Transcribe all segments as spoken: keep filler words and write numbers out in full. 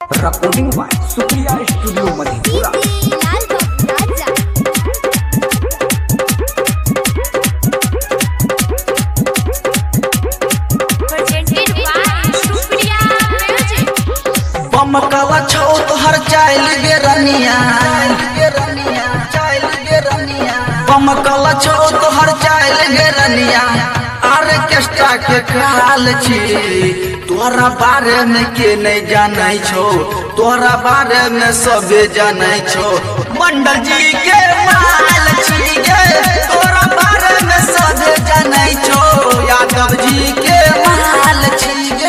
Recording by Supriya studio Madhepura. बमकवा छौ तोहर चाइल गे रनिया, बमकवा छौ तोहर चाइल गे रनिया। ऑर्केस्ट्रा के काल छी तोरा बारे में के नहीं जानै छो, तोरा बारे में सबे जानै छो। मंडल जी के माल छी गे तोरा बारे में सबे जानै छो, यादव जी के माल छी गे।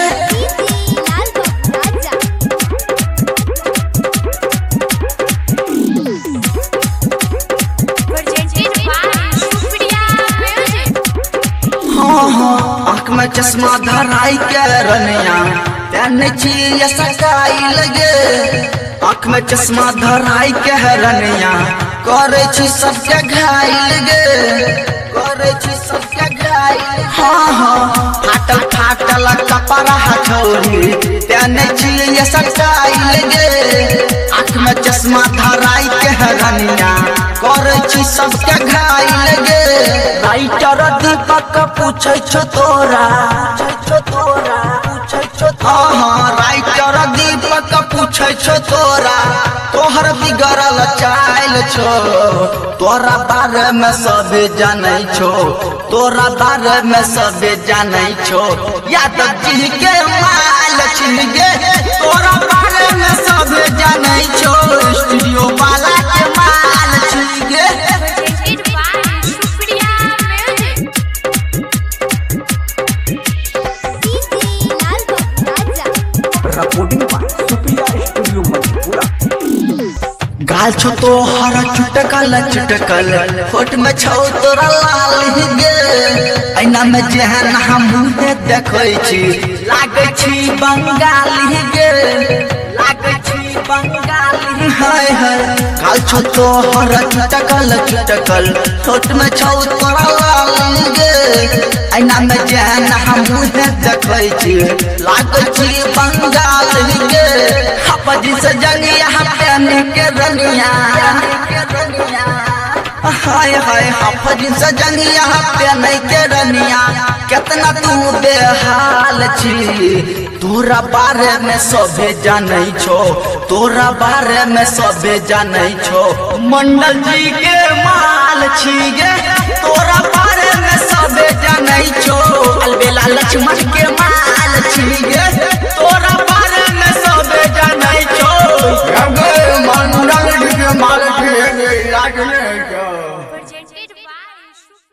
आँख में चश्मा धराई के रनिया पहने छी सकाई लगे, आँख में चश्मा धराई के रनिया करे छी सबके घायल गे, करे छी सबके घायल। हाँ हाँ फाटल फाटल कपड़ा हथौड़ी पहने छी सकाई लगे, आँख में चश्मा धराई के रनिया करे छी सबके घायल गे। राइटर दीपक पूछे छो तोरा, छो तोरा पूछे छो। हाँ हाँ राइटर दीपक पूछे छो तोरा, तोहर बिगड़ल चाइल छो, तोरा बारे में सबे जानै छो, तोरा बारे में सबे जानै छो। यादव जी के माल छी गे तोरा बारे में सबे जानै छो, स्टूडियो वाला के माल छी गे। Recording by Supriya studio Madhepura. गाल छो तो हरा चुटकल चुटकल, होठ में छो तोरा लाल गे। ऐना में जेहन हम देखै छी लागे छी बंगाली गे, लागे छी बंगाली। हाय हाय गाल छो तो हरा चुटकल चुटकल, होठ में छो तोरा लाल गे। ऐना में जेहन हम देखै छी लागे छी बंगाली गे। हपजी से जंगिया पहने के रनिया, हाय हाय हपजी से जंगिया पहने के रनिया। कितना तू बेहाल छी, तोरा बारे में सबे जानै छो, तोरा बारे में सबे जानै छो। मंडल जी के माल छी गे तोरा बारे में सबे जानै छो, अलबेला लक्ष्मण के माल छी गे तोरा